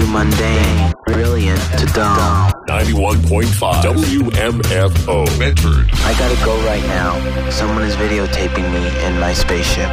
mundane, brilliant to dumb. 91.5 WMFO Medford. I gotta go right now. Someone is videotaping me in my spaceship.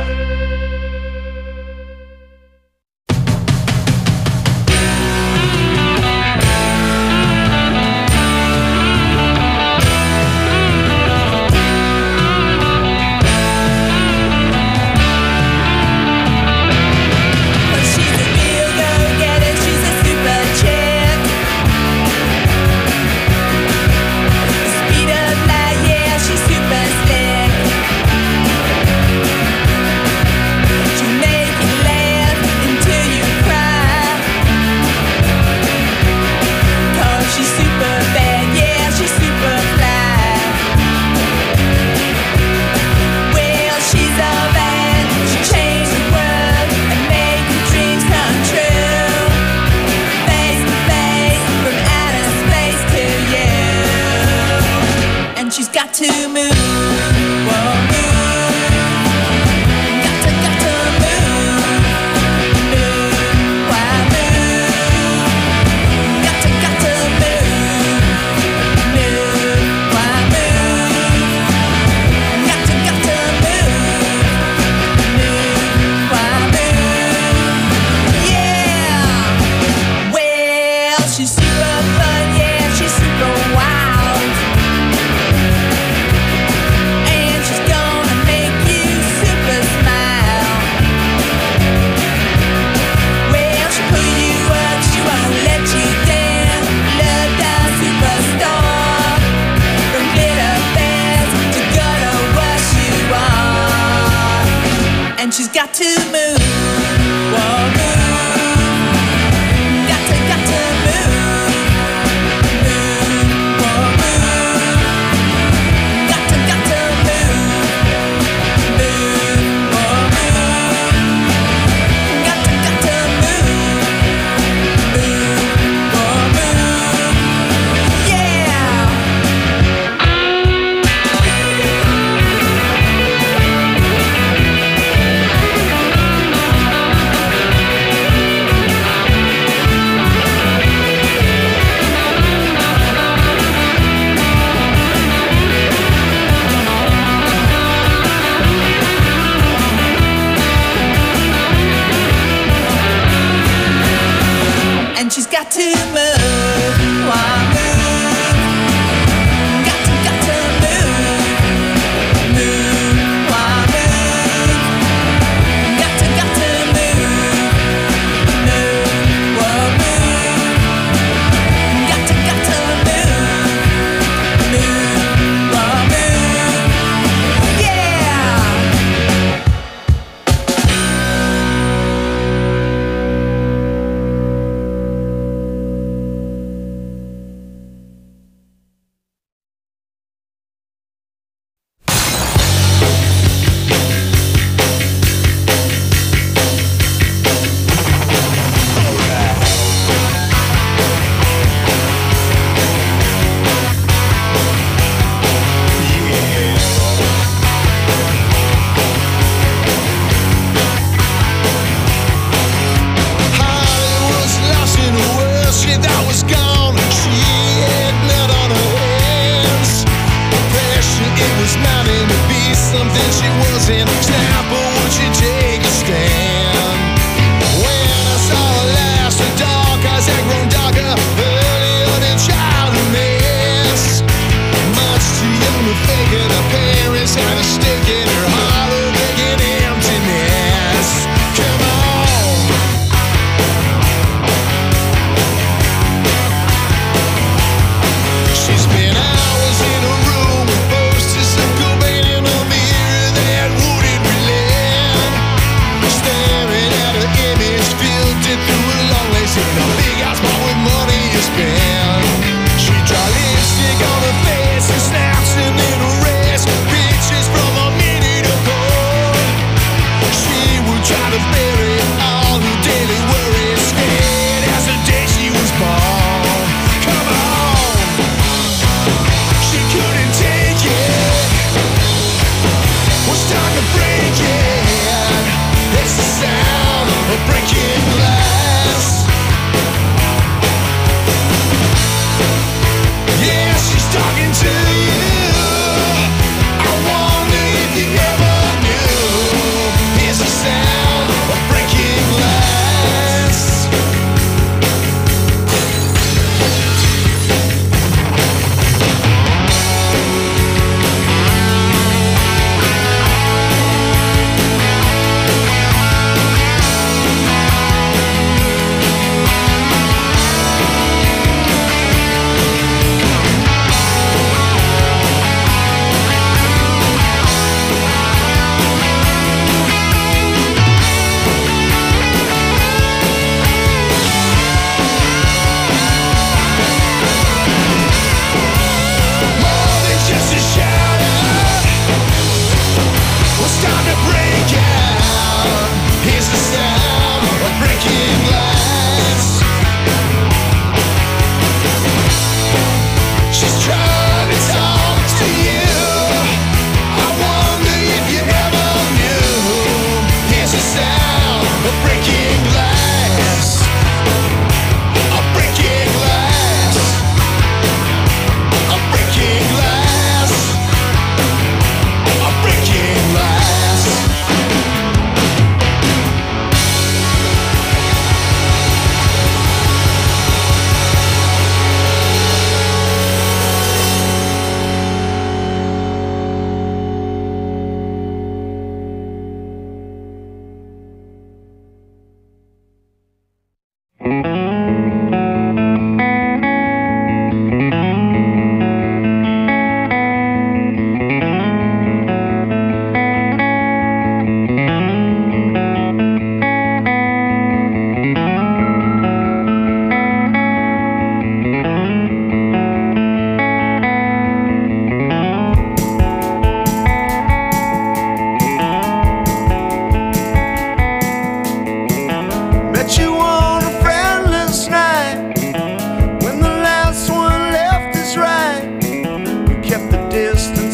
Hours in a room with posters of Cobain in a mirror that wouldn't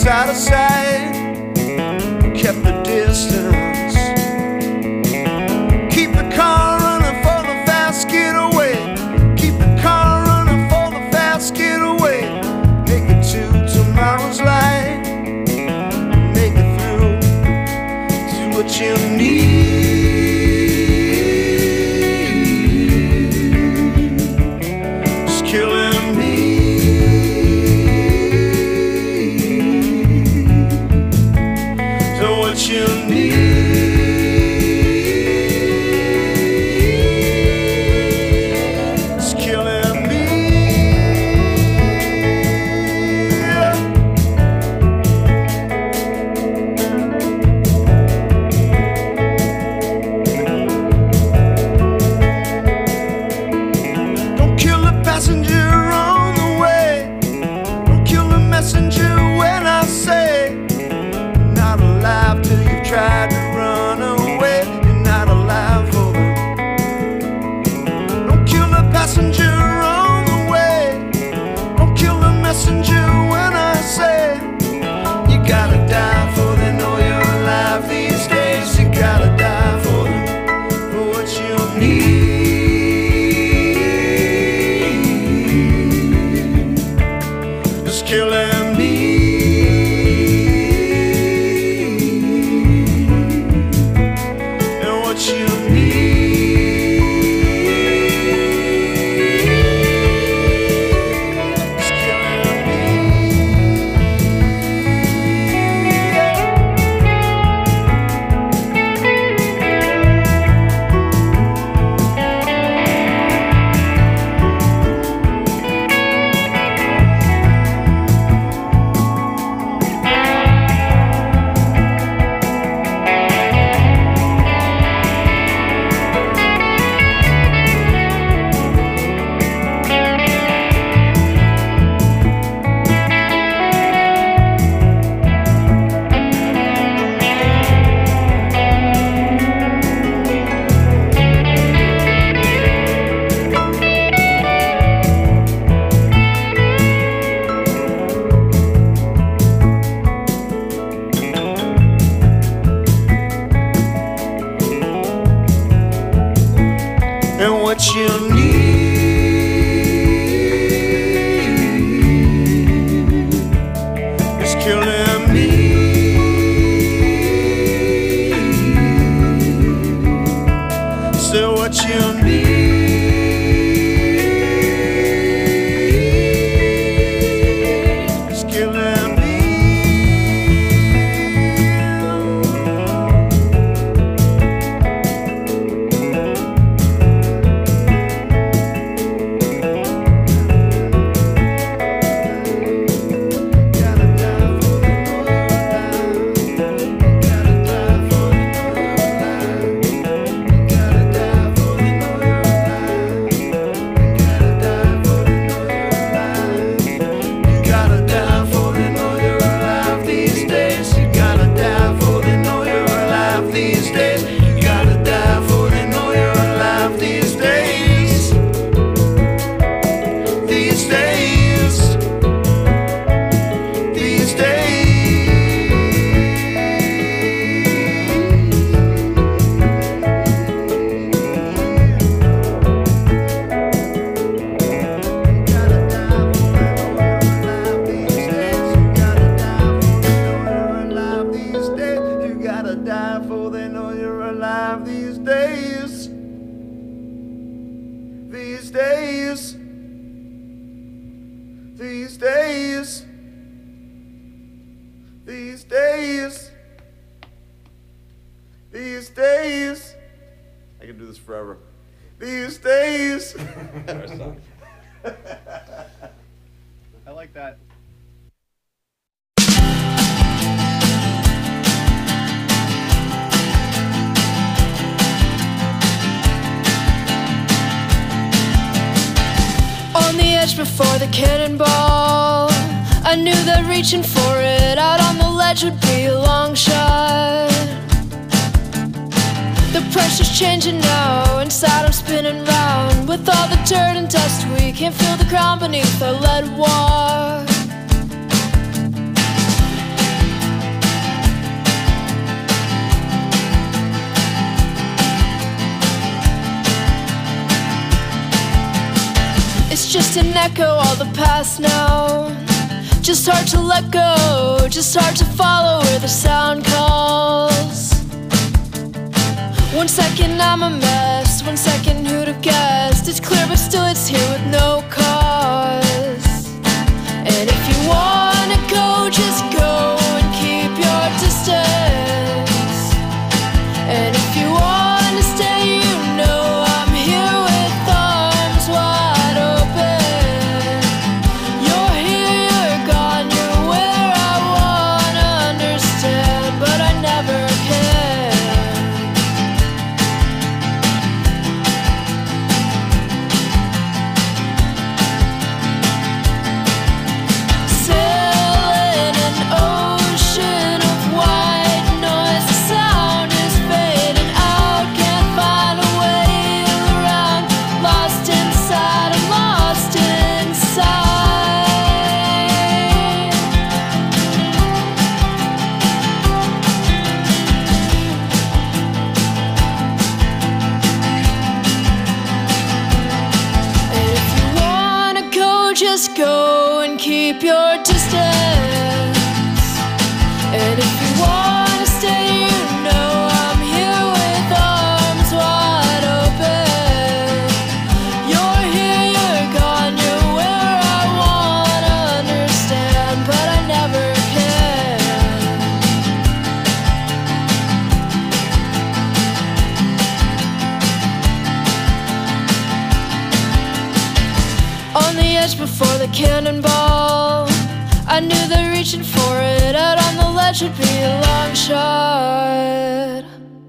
was out of sight, kept the distance. Keep the car running for the fast getaway. Keep the car running for the fast getaway. Make it to tomorrow's light. Make it through to what you need. It's killing me. So what you need. Tried to run away, you're not alive for them. Don't kill the passenger on the way. Don't kill the messenger when I say you gotta die for they know you're alive these days. You gotta die for them, for what you need. It's killing me. And what you need is killing me. So what you need is killing me. These days, I can do this forever. These days. I like that. On the edge before the cannonball, I knew that reaching for it out on the ledge would be a long shot. The pressure's changing now, inside I'm spinning round. With all the dirt and dust, we can't feel the ground beneath our lead walk. just an echo, all the past now. Just hard to let go, just hard to follow where the sound calls. 1 second I'm a mess, 1 second who'd have guessed? It's clear but still it's here with no cause. And if you wanna go, just go and keep your distance. And if you wanna stay, you know I'm here with arms wide open. You're here, you're gone, you're where I wanna understand, but I never can. Sailing an ocean of white noise, the sound is fading out, can't find a way around. Lost inside, I'm lost inside. And if you wanna go, just go and keep your distance. And if you wanna stay, you know I'm here with arms wide open. You're here, you're gone, you're where I wanna understand, but I never can. On the edge before the cannonball, I knew that reaching for it out on the ledge would be a long shot.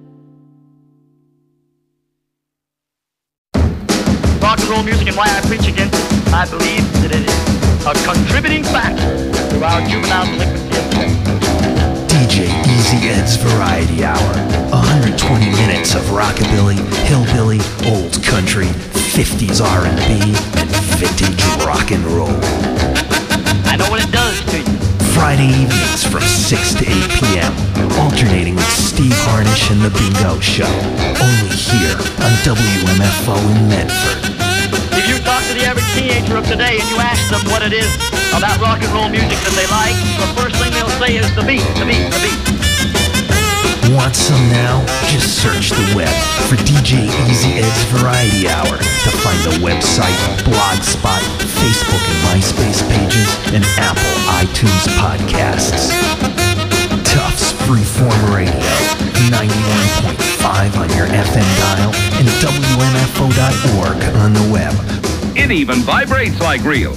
Rock and roll music and why I preach against it. I believe that it is a contributing factor to our juvenile delinquency of today. DJ Easy Ed's Variety Hour. 120 minutes of rockabilly, hillbilly, old country, 50s R&B, and vintage rock and roll. I know what it does to you. Friday evenings from 6 to 8 p.m. Alternating with Steve Harnish and The Bingo Show. Only here on WMFO in Medford. If you talk to the average teenager of today and you ask them what it is about rock and roll music that they like, the first thing they'll say is the beat, the beat, the beat. Want some now? Just search the web for DJ Easy Ed's Variety Hour to find the website, Blogspot, Facebook and MySpace pages, and Apple iTunes podcasts. Tufts Freeform Radio, 91.5 on your FM dial and WMFO.org on the web. It even vibrates like real.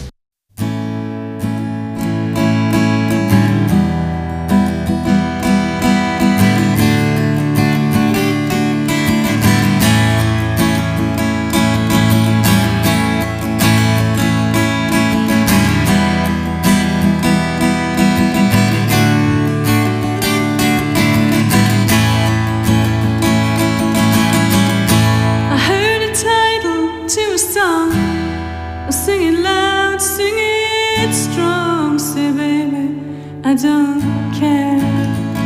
I don't care.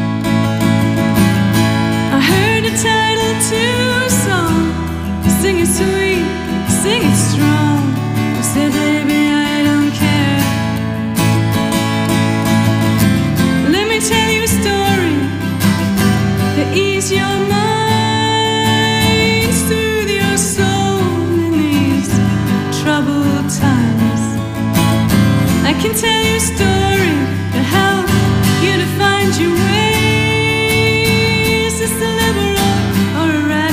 I heard the title to a song. Sing it sweet, sing it strong. I said, baby, I don't care. Let me tell you a story to ease your mind, soothe your soul in these troubled times. I can tell you a story to help you to find your ways. It's a liberal or a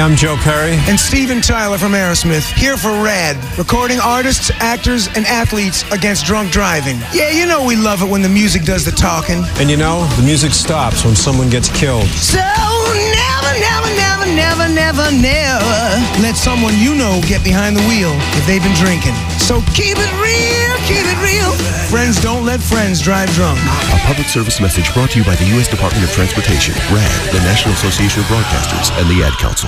I'm Joe Perry. And Steven Tyler from Aerosmith, here for RAD, recording artists, actors, and athletes against drunk driving. Yeah, you know we love it when the music does the talking. And you know, the music stops when someone gets killed. So never, never, never, never, never, never let someone you know get behind the wheel if they've been drinking. So keep it real, keep it real. Friends don't let friends drive drunk. A public service message brought to you by the U.S. Department of Transportation, RAD, the National Association of Broadcasters, and the Ad Council.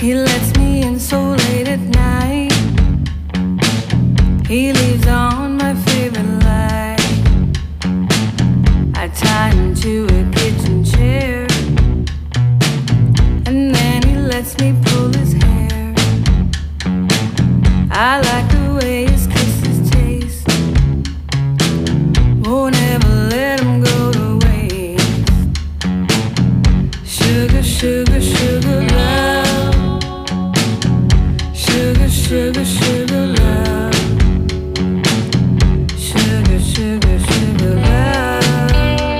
He lets me in so late at night. He leaves on my favorite light. I tie him to a kitchen chair, and then he lets me pull his hair. I like the way his kisses taste. Won't ever let him go to waste. Sugar, sugar, sugar love. Sugar, sugar, sugar love. Sugar, sugar, sugar love.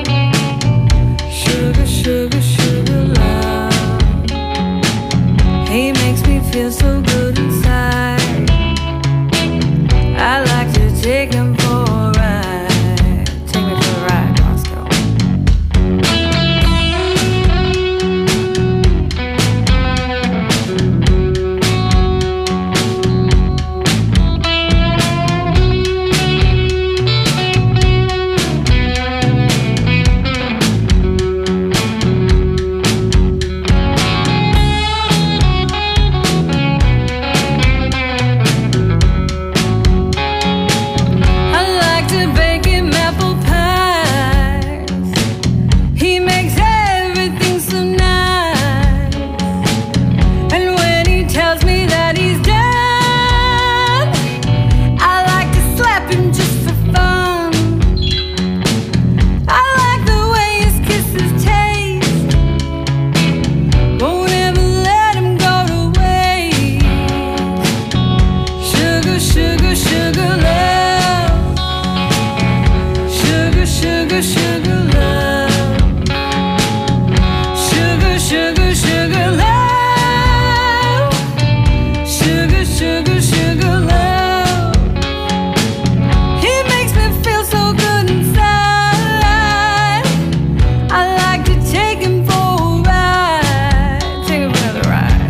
Sugar, sugar, sugar love. He makes me feel so good inside. I like to take him for a ride. Take me for a ride, Roscoe. I like to bake him apple pies. He makes everything so nice. And when he tells me that he's done, I like to slap him just for fun. I like the way his kisses taste. Won't ever let him go to waste. Sugar, sugar, sugar love. Sugar, sugar, sugar love. Sugar, sugar, sugar love. Sugar, sugar, sugar love. He makes me feel so good inside. I like to take him for a ride. Take him for the ride.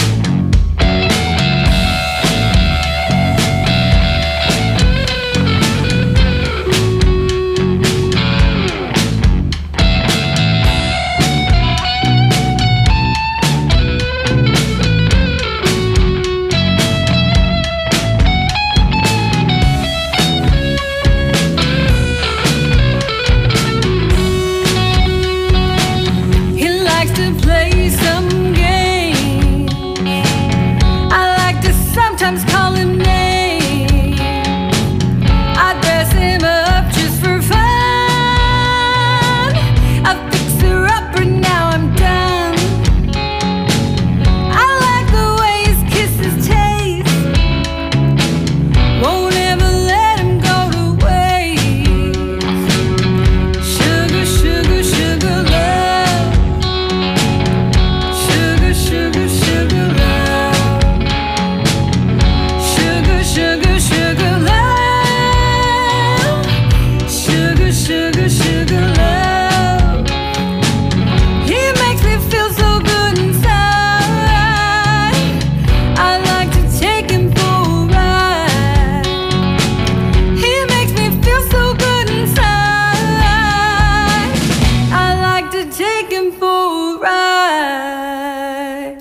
He likes to play some games. I like to sometimes call him names. I dress him up just for fun. I fix her up and now I'm done. I like the way his kisses taste. Won't ever let him go to waste. Sugar, sugar, sugar love. Sugar, sugar, sugar love. Sugar, sugar, sugar love. Sugar, sugar, sugar love. He makes me feel so good inside. I like to take him for a ride. He makes me feel so good inside. I like to take him for a ride.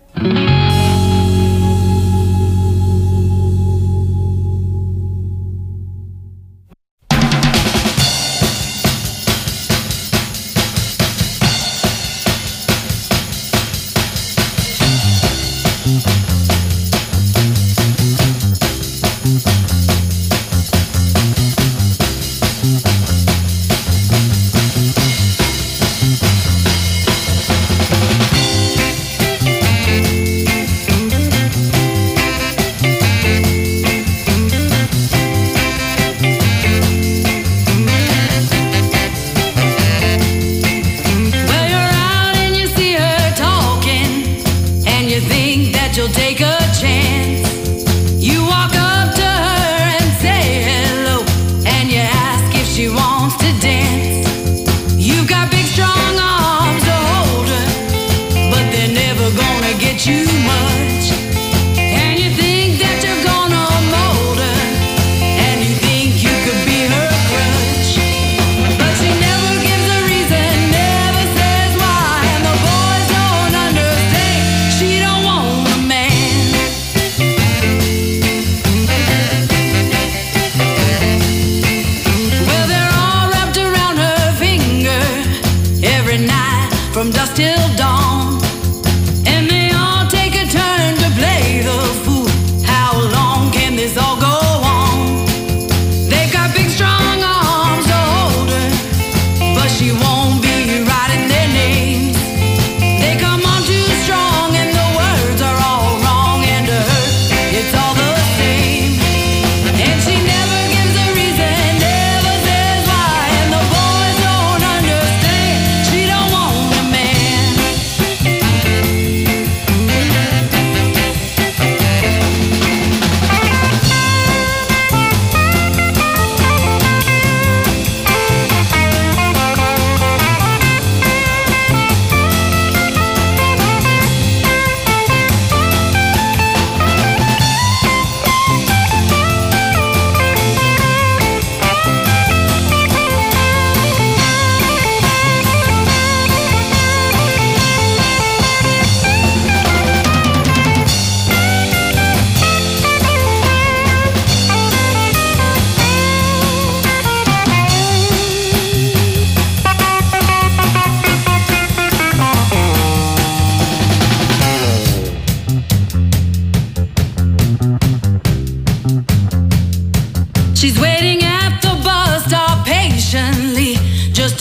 Well, you're out and you see her talking, and you think that you'll take a chance. You walk up to her and say hello, and you ask if she wants to dance. You've got big strong arms to hold her, but they're never gonna get you much. And you think that you're gonna mold her, and you think you could be her crutch. But she never gives a reason, never says why, and the boys don't understand. She don't want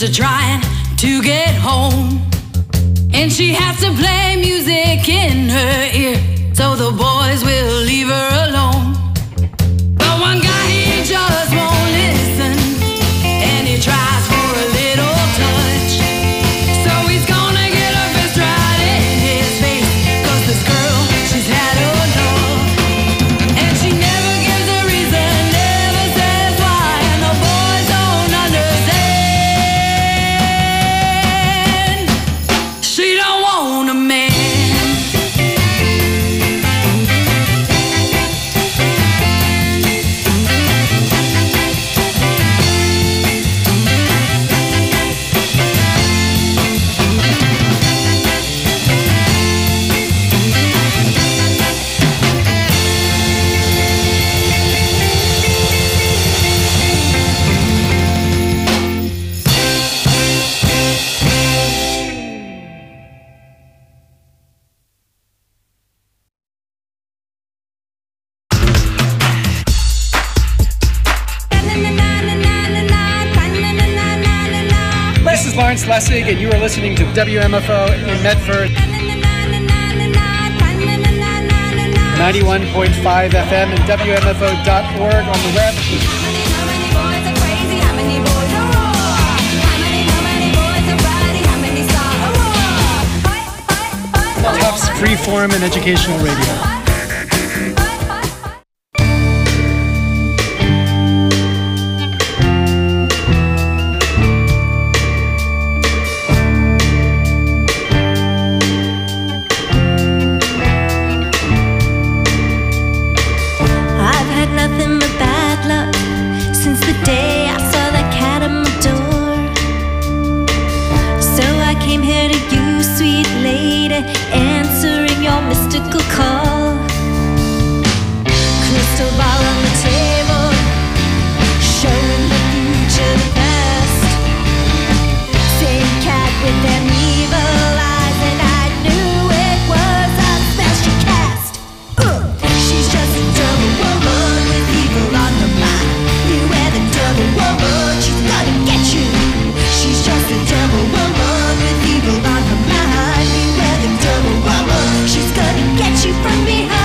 are trying to get home. And she has to play music in her ear so the boys will leave her alone. But one guy, he just won't listen, and he tries for a little touch. So he's gonna get her fist right in his face, 'cause this girl, she's had enough. And she never gives a reason, never says why, and the boys don't understand. She don't want a man. This is Lawrence Lessig, and you are listening to WMFO in Medford. 91.5 FM and WMFO.org on the web. Tufts Freeform and Educational Radio. I've had nothing but bad luck since the day I saw that cat at my door. So I came here to you, sweet lady, answering your mystical call. Crystal ball on the table, showing the future the best. Same cat with them evil eyes, and I knew it was a spell she cast. She's just a double woman with evil on her mind. Beware the double woman, she's gonna get you. She's just a double woman with evil on her mind. Beware the double woman, she's gonna get you from behind.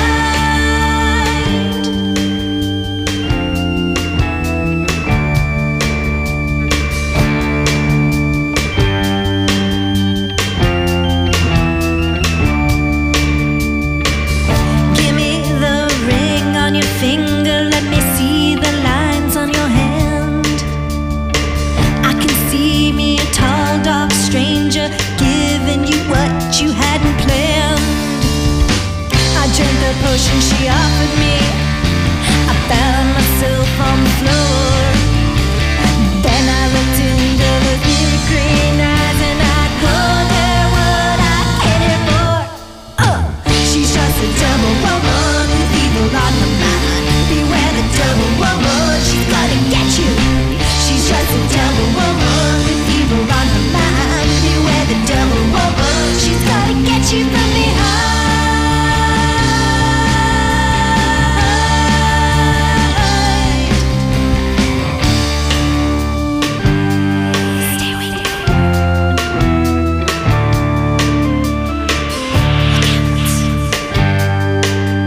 Give me the ring on your finger, let me see the lines on your hand. I can see me, a tall, dark stranger, giving you what you hadn't planned. I drank the potion she offered me, I found myself on the floor. Then I looked into the big green eyes, and I told her what I came here for. She's just a double woman with evil on her mind. Beware the double woman, she's gonna get you. She's just a double woman with evil on her mind. Beware the double woman, she's gonna get you from behind. Stay with me. Look out.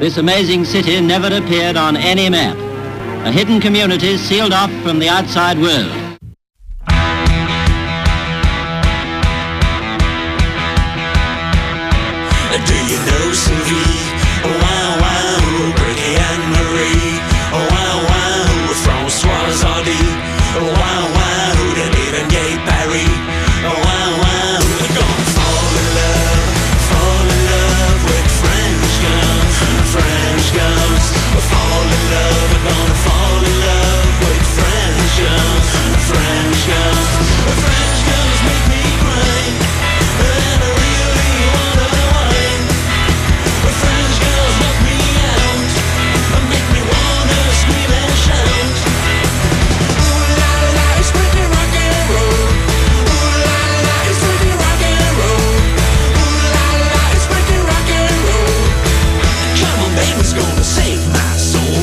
this amazing city never appeared on any map. A hidden community sealed off from the outside world. Do you know Sylvie? Wow, wow, Bertie and Marie. Wow, wow, Françoise Hardy. Wow, wow, David and Gay Barry. Wow, wow, they're gonna fall in love with French girls. French girls fall in love. They're gonna fall in love with French girls. French girls. French girls make me cry, and I really wonder why. French girls knock me out and make me wanna scream and shout. Ooh la la, it's pretty rock and roll. Ooh la la, it's pretty rock and roll. Ooh la la, it's pretty rock and roll. Come on, baby's gonna save my soul.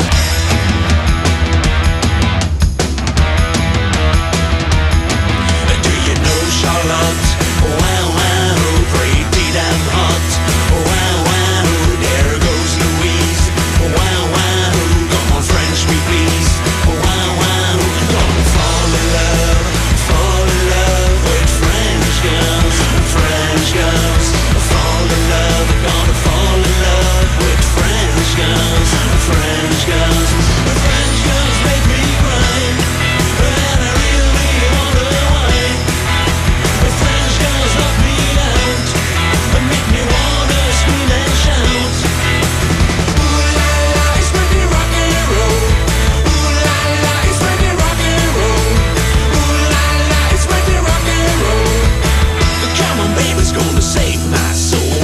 Do you know Charlotte? Wow, wow, pretty damn hot. Wow, wow, there goes Louise. Wow, wow, come on, French me please. Wow, wow, gonna fall in love with French girls. French girls fall in love, gonna fall in love with French girls. French girls, French girls make me cry, and I really wonder why. French girls knock me out and make me wanna scream and shout. Ooh la la, it's pretty rock and roll. Ooh la la, it's pretty rock and roll. Ooh la la, it's pretty rock and roll. Come on, baby's gonna save my soul.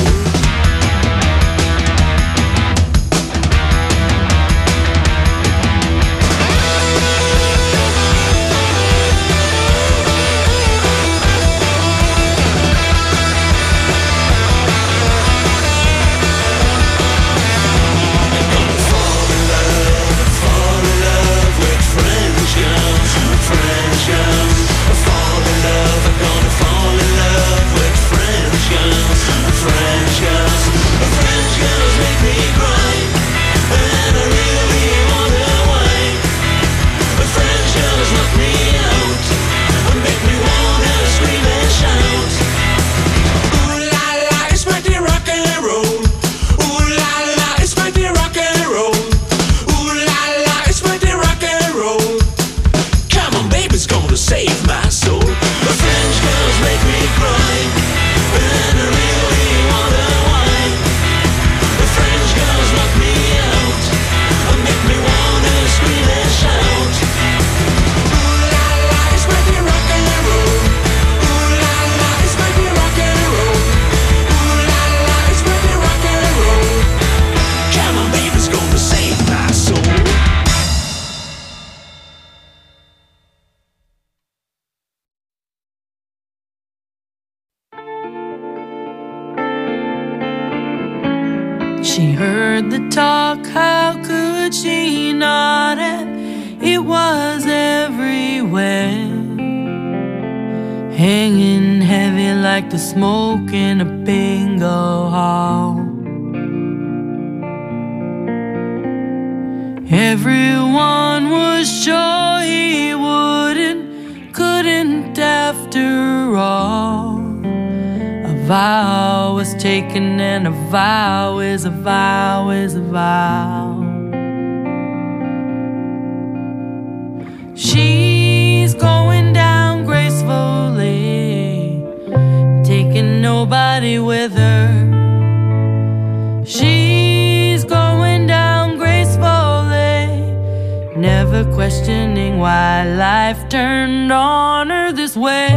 Fall in love with French girls. French girls fall in love. I'm gonna fall in love with French girls. French girls. French girls make me cry, and I really wonder why. French girls knock me out and make me wanna scream and shout. Ooh la la, it's pretty rock and roll. Ooh la la, it's pretty rock and roll. Ooh la la, it's pretty rock and roll. Come on, baby's gonna save my soul. French girls make me cry, and I really wonder why. French girls knock me out and make me wanna scream and shout. Ooh la la, it's pretty rock and roll. Ooh la la, it's pretty rock and roll. Ooh la la, it's pretty rock and roll. Come on, baby's gonna save my soul. She heard the talk, how could she not have? It was everywhere, hanging heavy like the smoke in a bingo hall. Everyone was sure he couldn't after all. A vow was taken, and a vow is a vow is a vow. She's going down gracefully, taking nobody with her. She's going down gracefully, never questioning why life turned on her this way.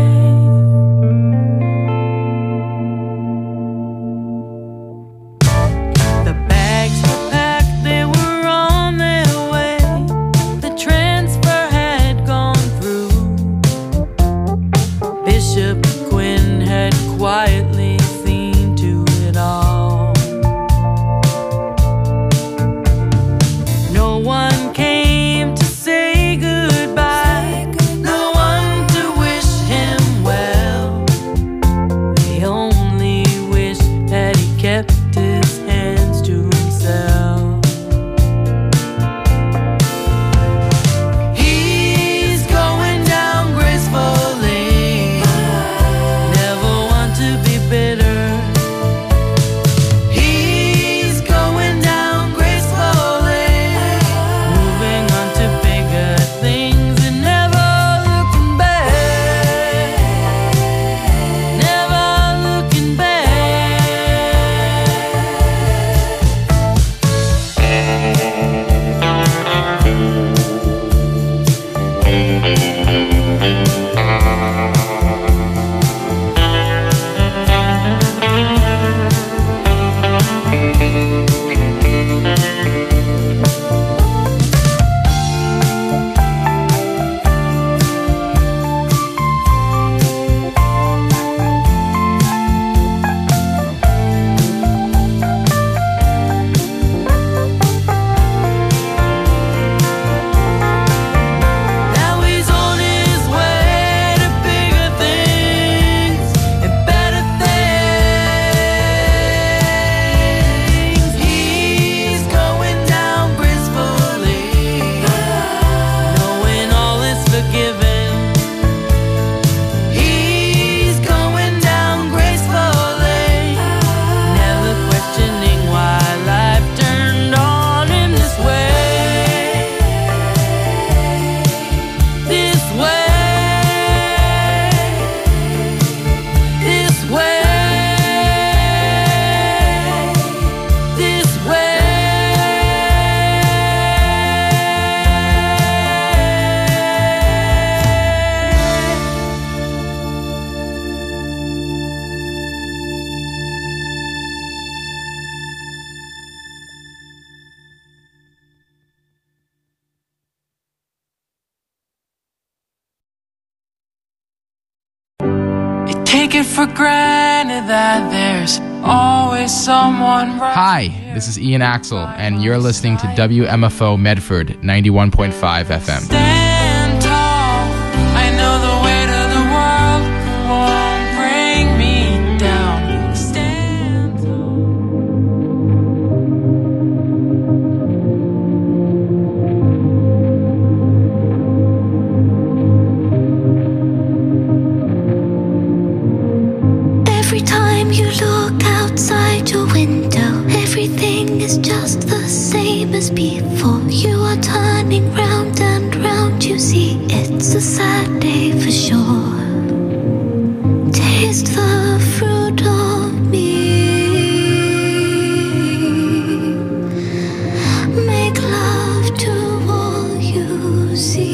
Quietly seen to it all. No one came to say goodbye, no one to wish him well. take it for granted that there's always someone right. Hi, this is Ian Axel, and you're listening to WMFO Medford 91.5 FM. Stand tall. I know the weight of the world won't bring me down. Stand Every time you look outside your window, everything is just the same as before. You are turning round and round, you see it's a sad day for sure. Taste the fruit of me. Make love to all you see.